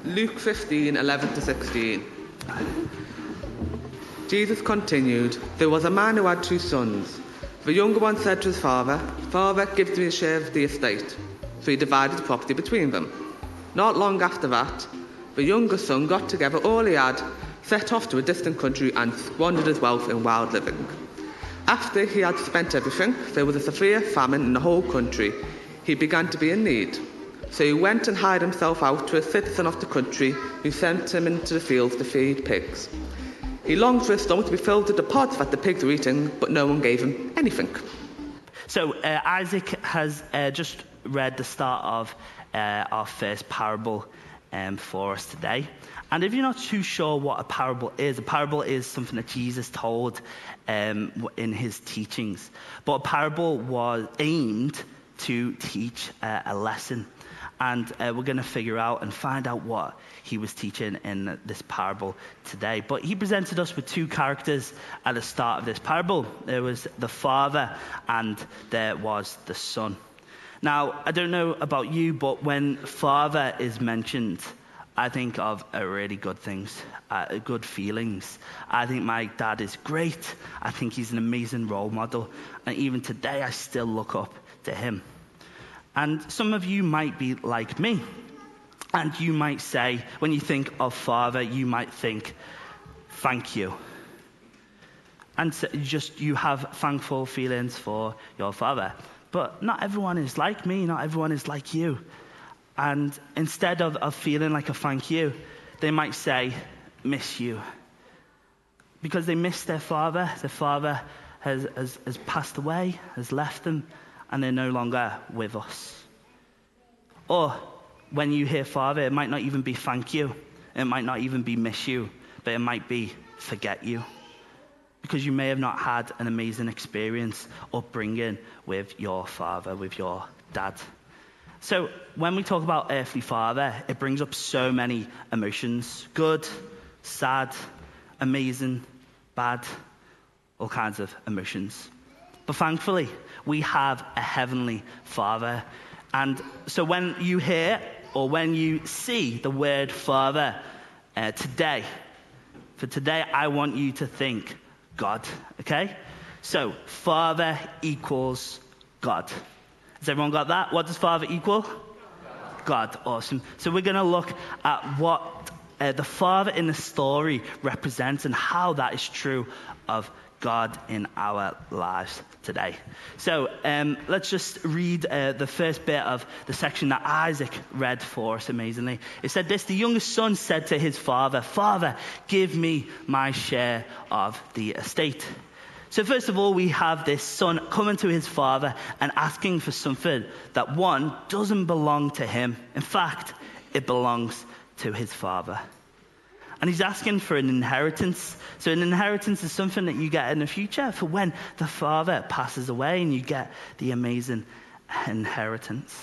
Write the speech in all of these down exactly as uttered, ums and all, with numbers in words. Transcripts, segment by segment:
Luke fifteen, eleven to sixteen. Jesus continued, "There was a man who had two sons. The younger one said to his father, 'Father, give me a share of the estate.' So he divided the property between them. Not long after that, the younger son got together all he had, set off to a distant country and squandered his wealth in wild living. After he had spent everything, there was a severe famine in the whole country. He began to be in need. So he went and hired himself out to a citizen of the country who sent him into the fields to feed pigs. He longed for his stomach to be filled with the pods that the pigs were eating, but no one gave him anything." So uh, Isaac has uh, just read the start of uh, our first parable um, for us today. And if you're not too sure what a parable is, a parable is something that Jesus told um, in his teachings. But a parable was aimed to teach uh, a lesson. And uh, we're going to figure out and find out what he was teaching in this parable today. But he presented us with two characters at the start of this parable. There was the father and there was the son. Now, I don't know about you, but when father is mentioned, I think of uh, really good things, uh, good feelings. I think my dad is great. I think he's an amazing role model. And even today, I still look up to him. And some of you might be like me. And you might say, when you think of father, you might think, thank you. And so just you have thankful feelings for your father. But not everyone is like me. Not everyone is like you. And instead of, of feeling like a thank you, they might say, miss you. Because they miss their father. Their father has, has, has passed away, has left them, and they're no longer with us. Or when you hear father, it might not even be thank you. It might not even be miss you, but it might be forget you. Because you may have not had an amazing experience upbringing with your father, with your dad. So when we talk about earthly father, it brings up so many emotions. Good, sad, amazing, bad, all kinds of emotions. But thankfully, we have a heavenly father. And so when you hear or when you see the word father uh, today, for today, I want you to think God, okay? So father equals God. Has everyone got that? What does father equal? God. God, awesome. So we're going to look at what uh, the father in the story represents and how that is true of God in our lives today. So um, let's just read uh, the first bit of the section that Isaac read for us amazingly. It said this: "The youngest son said to his father, 'Father, give me my share of the estate.'" So first of all, we have this son coming to his father and asking for something that, one, doesn't belong to him. In fact, it belongs to his father. And he's asking for an inheritance. So an inheritance is something that you get in the future for when the father passes away and you get the amazing inheritance.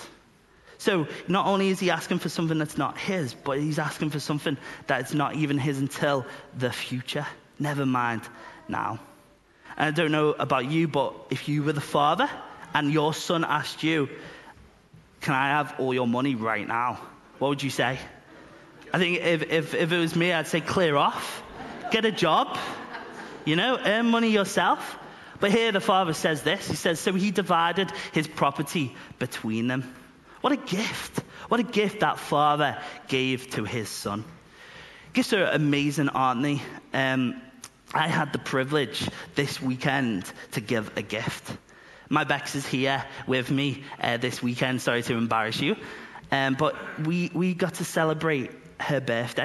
So not only is he asking for something that's not his, but he's asking for something that's not even his until the future. Never mind now. And I don't know about you, but if you were the father and your son asked you, "Can I have all your money right now?" what would you say? I think if, if, if it was me, I'd say clear off, get a job, you know, earn money yourself. But here the father says this. He says, so he divided his property between them. What a gift. What a gift that father gave to his son. Gifts are amazing, aren't they? Um, I had the privilege this weekend to give a gift. My Bex is here with me uh, this weekend. Sorry to embarrass you. Um, but we, we got to celebrate her birthday.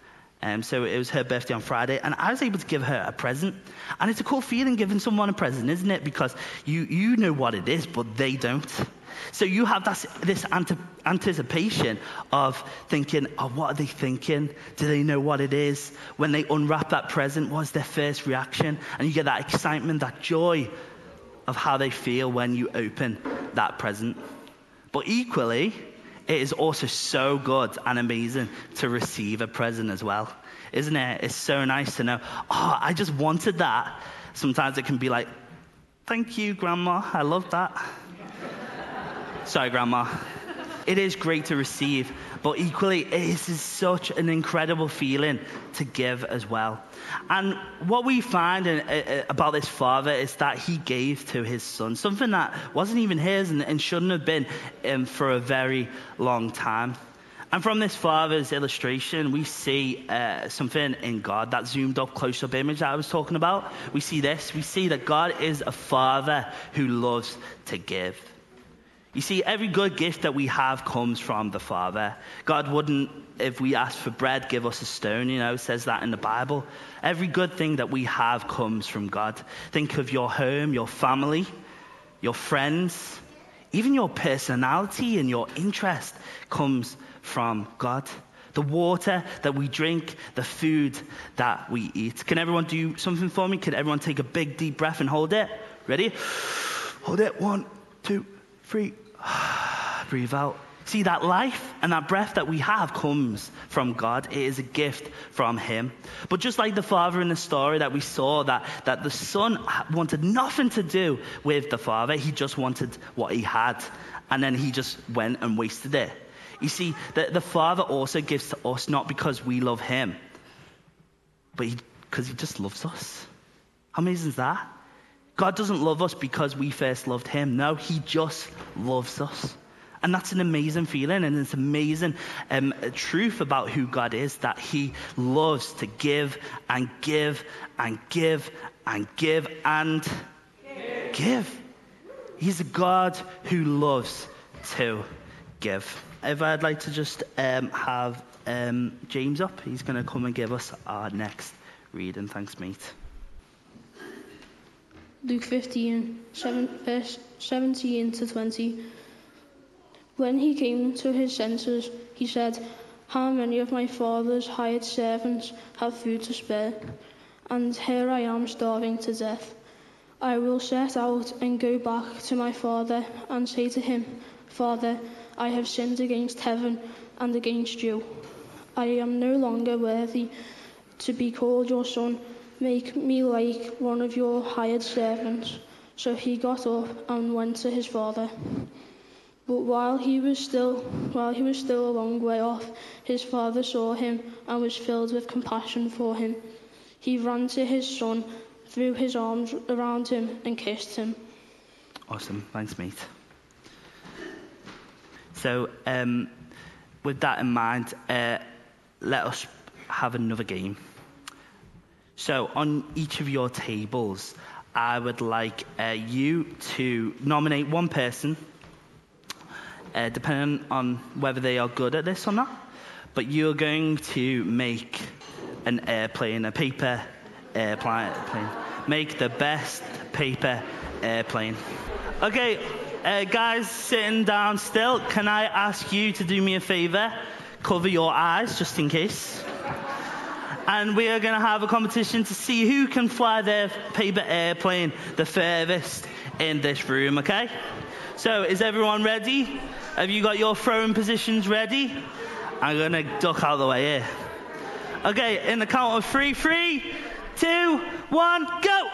Um, so it was her birthday on Friday, and I was able to give her a present. And it's a cool feeling giving someone a present, isn't it? Because you, you know what it is, but they don't. So you have this, this ante- anticipation of thinking, oh, what are they thinking? Do they know what it is? When they unwrap that present, what's their first reaction? And you get that excitement, that joy of how they feel when you open that present. But equally, it is also so good and amazing to receive a present as well, isn't it? It's so nice to know, oh, I just wanted that. Sometimes it can be like, thank you, Grandma. I love that. Sorry, Grandma. It is great to receive but equally, it is such an incredible feeling to give as well. And what we find in, uh, about this father is that he gave to his son something that wasn't even his and, and shouldn't have been um, for a very long time. And from this father's illustration, we see uh, something in God, that zoomed up close-up image that I was talking about. We see this. We see that God is a father who loves to give. You see, every good gift that we have comes from the Father. God wouldn't, if we asked for bread, give us a stone, you know, it says that in the Bible. Every good thing that we have comes from God. Think of your home, your family, your friends, even your personality and your interest comes from God. The water that we drink, the food that we eat. Can everyone do something for me? Can everyone take a big deep breath and hold it? Ready? Hold it. One, two, three. Breathe out. See, that life and that breath that we have comes from God. It is a gift from him. But just like the father in the story that we saw, that, that the son wanted nothing to do with the father. He just wanted what he had. And then he just went and wasted it. You see, the, the Father also gives to us not because we love him, but because he, he just loves us. How amazing is that? God doesn't love us because we first loved him. No, he just loves us. And that's an amazing feeling, and it's amazing um, truth about who God is, that he loves to give and give and give and give and give. give. He's a God who loves to give. If I'd like to just um, have um, James up, he's going to come and give us our next reading. Thanks, mate. Luke fifteen, seven, verse seventeen to twenty. When he came to his senses, he said, "How many of my father's hired servants have food to spare? And here I am starving to death. I will set out and go back to my father and say to him, 'Father, I have sinned against heaven and against you. I am no longer worthy to be called your son. Make me like one of your hired servants.' So he got up and went to his father. But while he was still while he was still a long way off, his father saw him and was filled with compassion for him. He ran to his son, threw his arms around him and kissed him." Awesome. Thanks, mate. So, um, with that in mind, uh, let us have another game. So, on each of your tables, I would like uh, you to nominate one person, uh, depending on whether they are good at this or not. But you're going to make an airplane, a paper airplane. Make the best paper airplane. Okay. Uh, guys sitting down still, can I ask you to do me a favour? Cover your eyes, just in case. And we are going to have a competition to see who can fly their paper airplane the furthest in this room, okay? So, is everyone ready? Have you got your throwing positions ready? I'm going to duck out of the way here. Okay, in the count of three, three, two, one, go!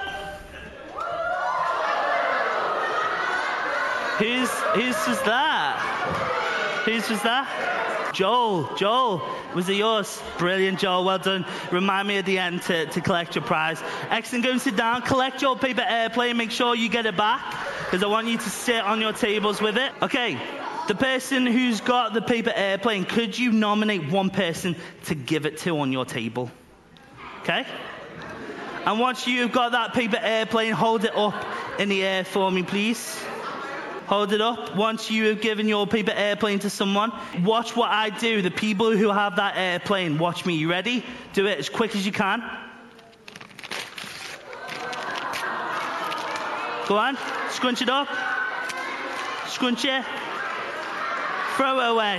Who's, who's was that? Who's was that? Joel. Joel, was it yours? Brilliant, Joel. Well done. Remind me at the end to, to collect your prize. Excellent. Go and sit down. Collect your paper airplane. Make sure you get it back, because I want you to sit on your tables with it. Okay. The person who's got the paper airplane, could you nominate one person to give it to on your table? Okay? And once you've got that paper airplane, hold it up in the air for me, please. Hold it up. Once you have given your paper airplane to someone, watch what I do. The people who have that airplane, watch me. You ready? Do it as quick as you can. Go on. Scrunch it up. Scrunch it. Throw it away.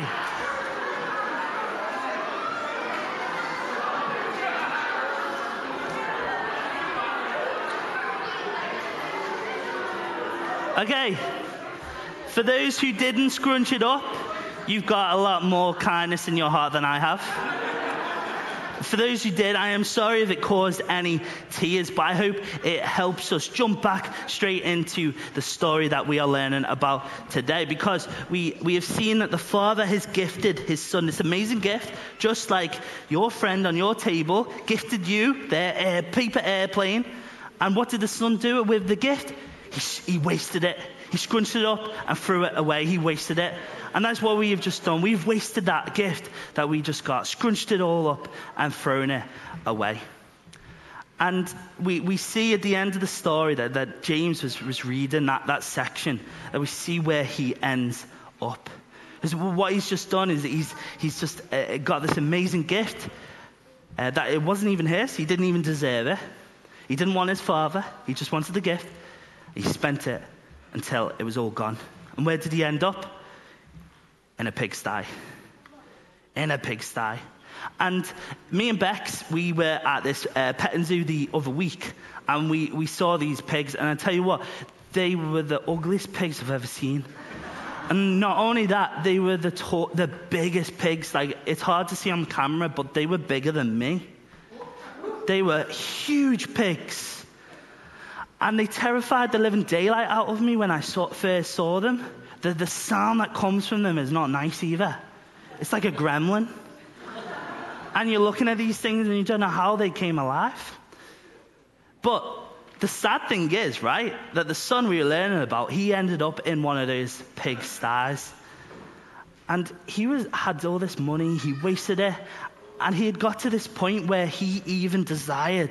Okay. For those who didn't scrunch it up, you've got a lot more kindness in your heart than I have. for those who did, I am sorry if it caused any tears, but I hope it helps us jump back straight into the story that we are learning about today, because we, we have seen that the Father has gifted his Son this amazing gift, just like your friend on your table gifted you their air, paper airplane. And what did the Son do with the gift? He, he wasted it. He scrunched it up and threw it away. He wasted it. And that's what we have just done. We've wasted that gift that we just got, scrunched it all up and thrown it away. And we, we see at the end of the story that, that James was, was reading that, that section, that we see where he ends up. Because what he's just done is he's, he's just uh, got this amazing gift uh, that it wasn't even his. He didn't even deserve it. He didn't want his father. He just wanted the gift. He spent it until it was all gone. And where did he end up? In a pigsty. In a pigsty. And me and Bex, we were at this uh, petting zoo the other week, and we, we saw these pigs, and I tell you what, they were the ugliest pigs I've ever seen. And not only that, they were the to- the biggest pigs. Like, it's hard to see on camera, but they were bigger than me. They were huge pigs. And they terrified the living daylight out of me when I saw, first saw them. The, the sound that comes from them is not nice either. It's like a gremlin. And you're looking at these things and you don't know how they came alive. But the sad thing is, right, that the son we were learning about, he ended up in one of those pig sties. And he was had all this money, he wasted it, and he had got to this point where he even desired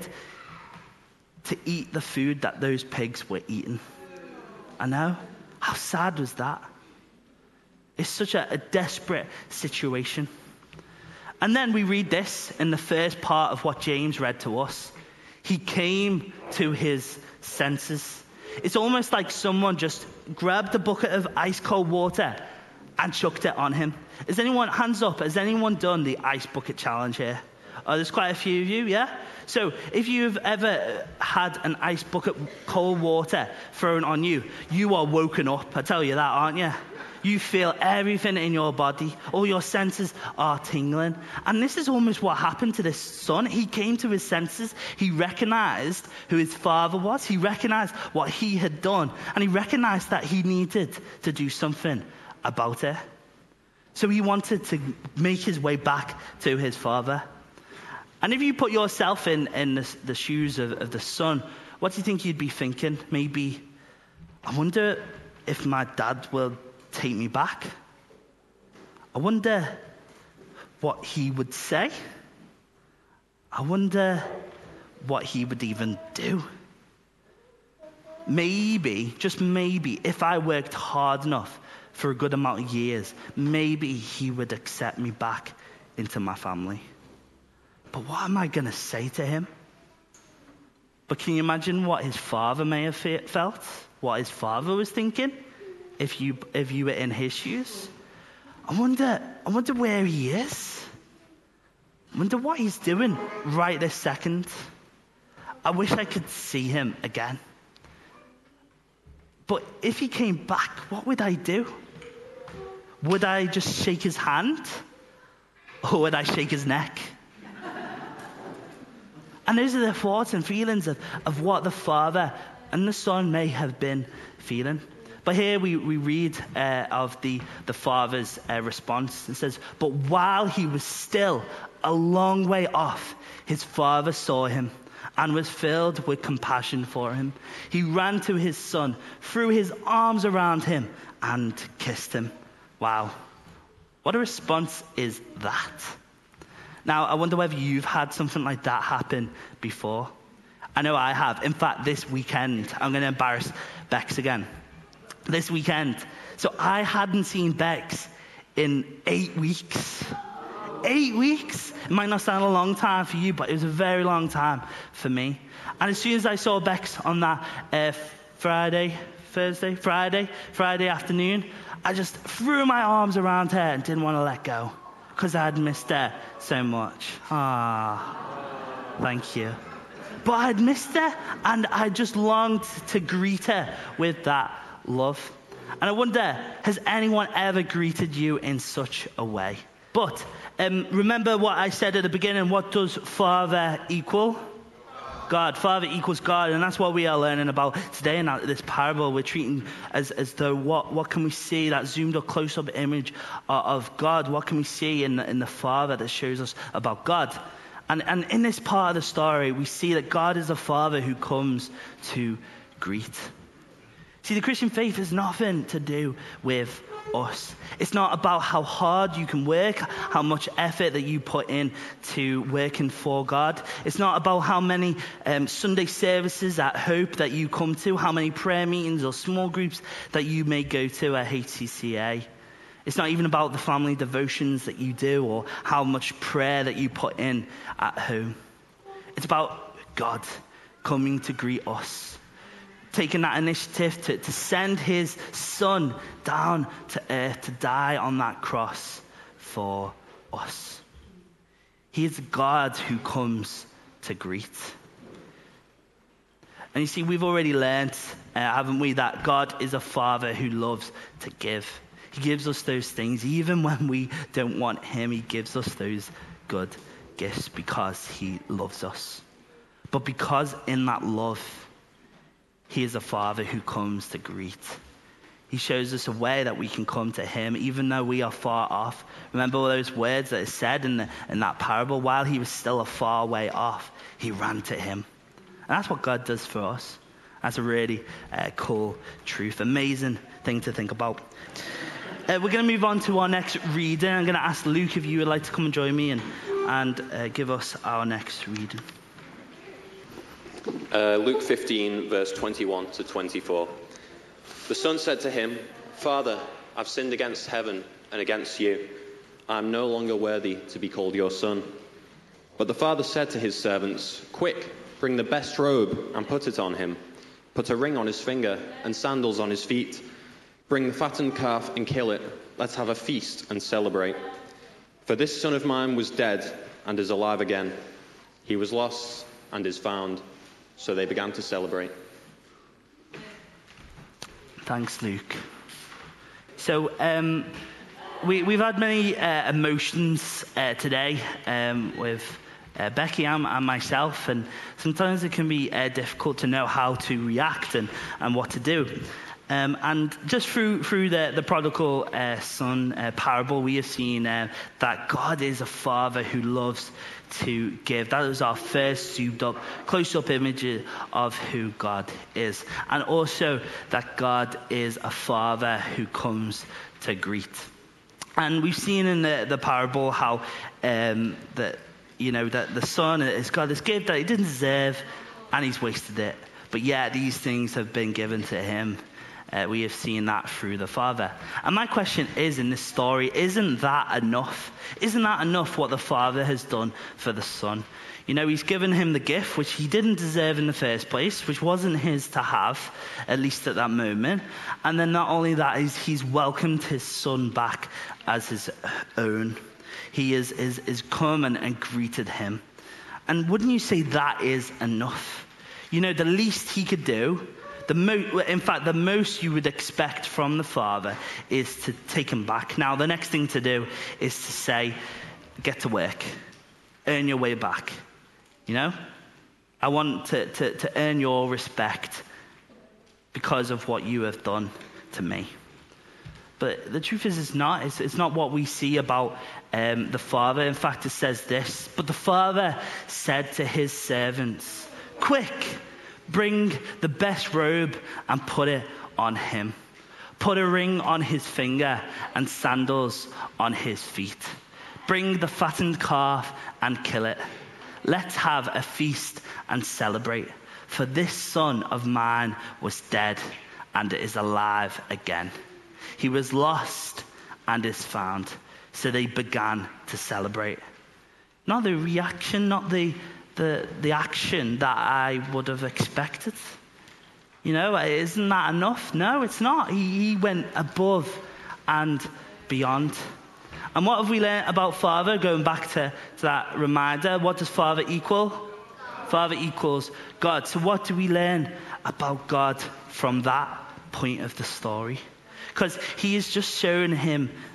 to eat the food that those pigs were eating. I know. How sad was that? It's such a, a desperate situation. And then we read this in the first part of what James read to us. He came to his senses. It's almost like someone just grabbed a bucket of ice cold water and chucked it on him. Is anyone, hands up, has anyone done the ice bucket challenge here? Oh, there's quite a few of you, yeah? So if you've ever had an ice bucket cold water thrown on you, you are woken up, I tell you that, aren't you? You feel everything in your body. All your senses are tingling. And this is almost what happened to this son. He came to his senses. He recognized who his father was. He recognized what he had done. And he recognized that he needed to do something about it. So he wanted to make his way back to his father. And if you put yourself in, in the, the shoes of, of the son, what do you think you'd be thinking? Maybe, I wonder if my dad will take me back. I wonder what he would say. I wonder what he would even do. Maybe, just maybe, if I worked hard enough for a good amount of years, maybe he would accept me back into my family. But what am I going to say to him? But can you imagine what his father may have felt? What his father was thinking? If you if you were in his shoes? I wonder, I wonder where he is. I wonder what he's doing right this second. I wish I could see him again. But if he came back, what would I do? Would I just shake his hand? Or would I shake his neck? And those are the thoughts and feelings of, of what the father and the son may have been feeling. But here we, we read uh, of the, the father's uh, response. It says, but while he was still a long way off, his father saw him and was filled with compassion for him. He ran to his son, threw his arms around him, and kissed him. Wow. What a response is that? Now, I wonder whether you've had something like that happen before. I know I have. In fact, this weekend, I'm going to embarrass Bex again. This weekend. So I hadn't seen Bex in eight weeks. Eight weeks. It might not sound a long time for you, but it was a very long time for me. And as soon as I saw Bex on that uh, Friday, Thursday, Friday, Friday afternoon, I just threw my arms around her and didn't want to let go because I had missed her so much. Ah, thank you. But I had missed her, and I just longed to greet her with that love. And I wonder, has anyone ever greeted you in such a way? But um, remember what I said at the beginning, what does Father equal? God. Father equals God, and that's what we are learning about today in this parable. We're treating as, as though what, what can we see, that zoomed up close-up image of, of God, what can we see in the, in the Father that shows us about God? And, and in this part of the story, we see that God is a Father who comes to greet. See, the Christian faith has nothing to do with us. It's not about how hard you can work, how much effort that you put in to working for God. It's not about how many um, Sunday services at Hope that you come to, how many prayer meetings or small groups that you may go to at H C C A. It's not even about the family devotions that you do or how much prayer that you put in at home. It's about God coming to greet us, taking that initiative to, to send his son down to earth to die on that cross for us. He is God who comes to greet. And you see, we've already learned, uh, haven't we, that God is a Father who loves to give. He gives us those things. Even when we don't want him, he gives us those good gifts because he loves us. But because in that love, he is a Father who comes to greet. He shows us a way that we can come to him even though we are far off. Remember all those words that are said in, the, in that parable? While he was still a far way off, he ran to him. And that's what God does for us. That's a really uh, cool truth. Amazing thing to think about. Uh, we're going to move on to our next reading. I'm going to ask Luke if you would like to come and join me and, and uh, give us our next reading. Uh, Luke fifteen, verse twenty-one to twenty-four. The son said to him, "Father, I've sinned against heaven and against you. I am no longer worthy to be called your son." But the father said to his servants, "Quick, bring the best robe and put it on him. Put a ring on his finger and sandals on his feet. Bring the fattened calf and kill it. Let's have a feast and celebrate. For this son of mine was dead and is alive again. He was lost and is found." So they began to celebrate. Thanks, Luke. So um, we, we've had many uh, emotions uh, today um, with uh, Becky and, and myself, and sometimes it can be uh, difficult to know how to react and, and what to do. Um, and just through through the, the prodigal uh, son uh, parable, we have seen uh, that God is a Father who loves to give. That is our first zoomed up, close-up image of who God is. And also that God is a Father who comes to greet. And we've seen in the, the parable how um, that you know that the son has got this gift that he didn't deserve and he's wasted it. But yet these things have been given to him. Uh, we have seen that through the Father. And my question is, in this story, isn't that enough? Isn't that enough what the Father has done for the Son? You know, he's given him the gift, which he didn't deserve in the first place, which wasn't his to have, at least at that moment. And then not only that, he's, he's welcomed his Son back as his own. He is, is, is come and, and greeted him. And wouldn't you say that is enough? You know, the least he could do, The mo- in fact, the most you would expect from the Father is to take him back. Now, the next thing to do is to say, get to work. Earn your way back. You know? I want to, to, to earn your respect because of what you have done to me. But the truth is, it's not. It's, it's not what we see about um, the Father. In fact, it says this. But the Father said to his servants, "Quick! Bring the best robe and put it on him. Put a ring on his finger and sandals on his feet. Bring the fattened calf and kill it. Let's have a feast and celebrate. For this son of mine was dead and is alive again. He was lost and is found." So they began to celebrate. Not the reaction, not the The, the action that I would have expected. You know, isn't that enough? No, it's not. He, he went above and beyond. And what have we learned about Father? Going back to, to that reminder, what does Father equal? Father equals God. So what do we learn about God from that point of the story? Because he has just shown him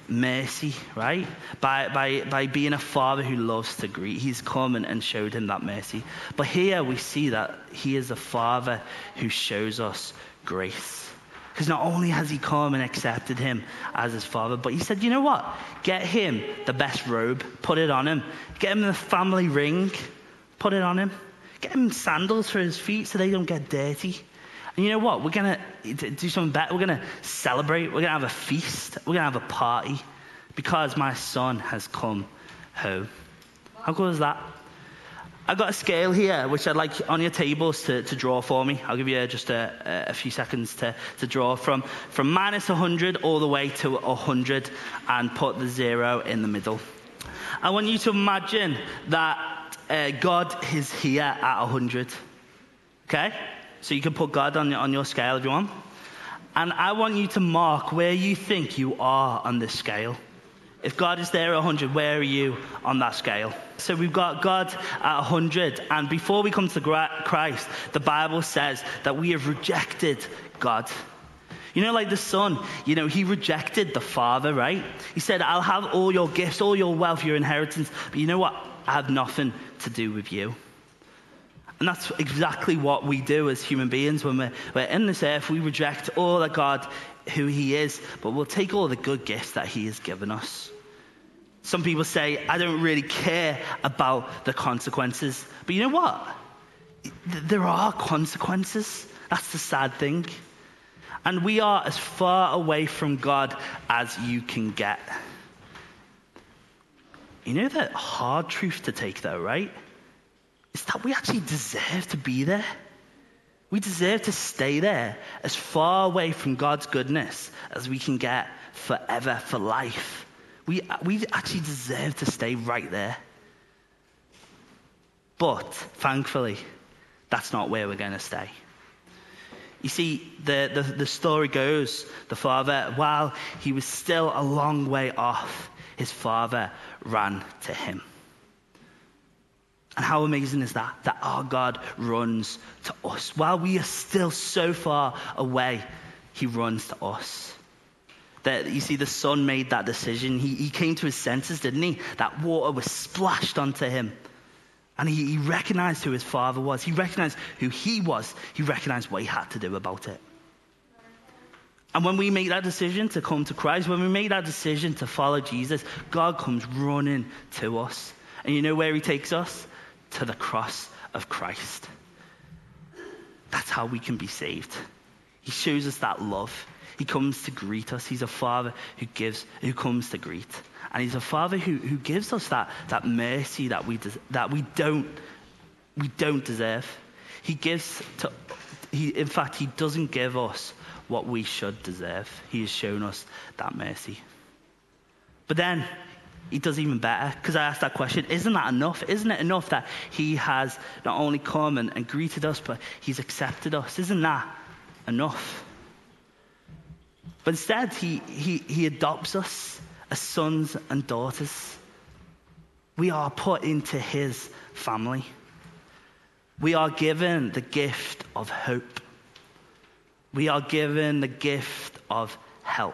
mercy, right? By, by, by being a father who loves to greet. He's come and, and showed him that mercy. But here we see that he is a father who shows us grace. Because not only has he come and accepted him as his father, but he said, you know what? Get him the best robe, put it on him. Get him the family ring, put it on him. Get him sandals for his feet so they don't get dirty. And you know what? We're going to do something better. We're going to celebrate. We're going to have a feast. We're going to have a party because my son has come home. How cool is that? I've got a scale here, which I'd like on your tables to, to draw for me. I'll give you just a, a few seconds to, to draw from, from minus one hundred all the way to one hundred and put the zero in the middle. I want you to imagine that uh, God is here at one hundred. Okay? So you can put God on your, on your scale if you want. And I want you to mark where you think you are on this scale. If God is there at one hundred, where are you on that scale? So we've got God at one hundred. And before we come to Christ, the Bible says that we have rejected God. You know, like the son, you know, he rejected the father, right? He said, I'll have all your gifts, all your wealth, your inheritance. But you know what? I have nothing to do with you. And that's exactly what we do as human beings when we're, we're in this earth. We reject all that God, who he is, but we'll take all the good gifts that he has given us. Some people say, I don't really care about the consequences. But you know what? There are consequences. That's the sad thing. And we are as far away from God as you can get. You know the hard truth to take though, right? Is that we actually deserve to be there. We deserve to stay there as far away from God's goodness as we can get forever, for life. We, we actually deserve to stay right there. But, thankfully, that's not where we're going to stay. You see, the, the, the story goes, the father, while he was still a long way off, his father ran to him. And how amazing is that? That our God runs to us. While we are still so far away, he runs to us. That, you see, the son made that decision. He, he came to his senses, didn't he? That water was splashed onto him. And he, he recognized who his father was. He recognized who he was. He recognized what he had to do about it. And when we make that decision to come to Christ, when we make that decision to follow Jesus, God comes running to us. And you know where he takes us? To the cross of Christ. That's how we can be saved. He shows us that love. He comes to greet us. He's a father who gives, who comes to greet. And he's a father who, who gives us that, that mercy that we, des- that we don't, we don't deserve. He gives to, he, in fact, he doesn't give us what we should deserve. He has shown us that mercy. But then, he does even better, because I asked that question, isn't that enough? Isn't it enough that he has not only come and, and greeted us, but he's accepted us? Isn't that enough? But instead, he, he, he adopts us as sons and daughters. We are put into his family. We are given the gift of hope. We are given the gift of help.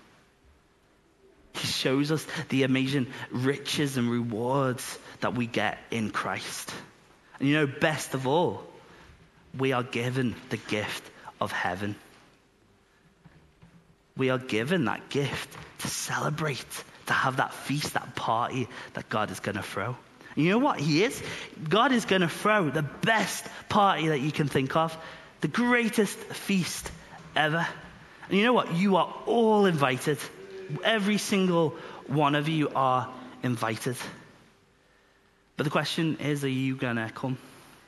He shows us the amazing riches and rewards that we get in Christ. And you know, best of all, we are given the gift of heaven. We are given that gift to celebrate, to have that feast, that party that God is going to throw. And you know what he is? God is going to throw the best party that you can think of, the greatest feast ever. And you know what? You are all invited. Every single one of you are invited. But the question is, are you going to come?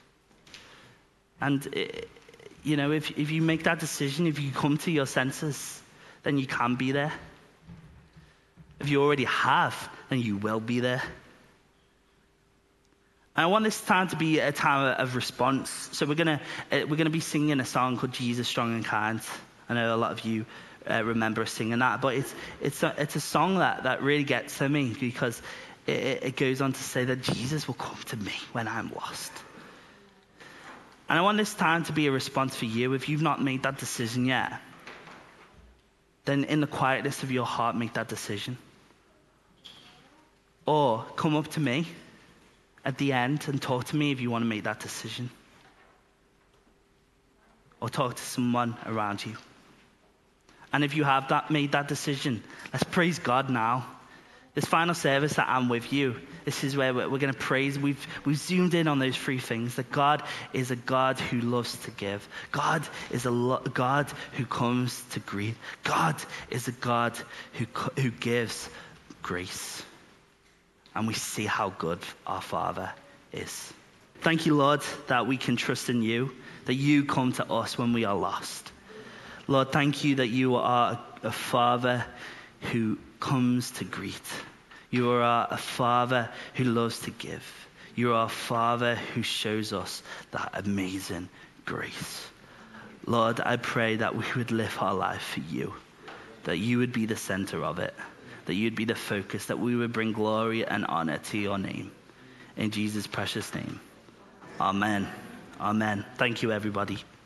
And, you know, if, if you make that decision, if you come to your senses, then you can be there. If you already have, then you will be there. And I want this time to be a time of response. So we're going to uh, we're going to be singing a song called Jesus, Strong and Kind. I know a lot of you uh, remember us singing that, but it's it's a, it's a song that, that really gets to me because it, it goes on to say that Jesus will come to me when I'm lost. And I want this time to be a response for you. If you've not made that decision yet, then in the quietness of your heart, make that decision. Or come up to me at the end and talk to me if you want to make that decision. Or talk to someone around you. And if you have that made that decision, let's praise God now. This final service that I'm with you, this is where we're, we're going to praise. We've, we've zoomed in on those three things. That God is a God who loves to give. God is a lo- God who comes to greet. God is a God who, who gives grace. And we see how good our Father is. Thank you, Lord, that we can trust in you, that you come to us when we are lost. Lord, thank you that you are a Father who comes to greet. You are a Father who loves to give. You are a Father who shows us that amazing grace. Lord, I pray that we would live our life for you, that you would be the center of it, that you'd be the focus, that we would bring glory and honor to your name. In Jesus' precious name. Amen. Amen. Thank you, everybody.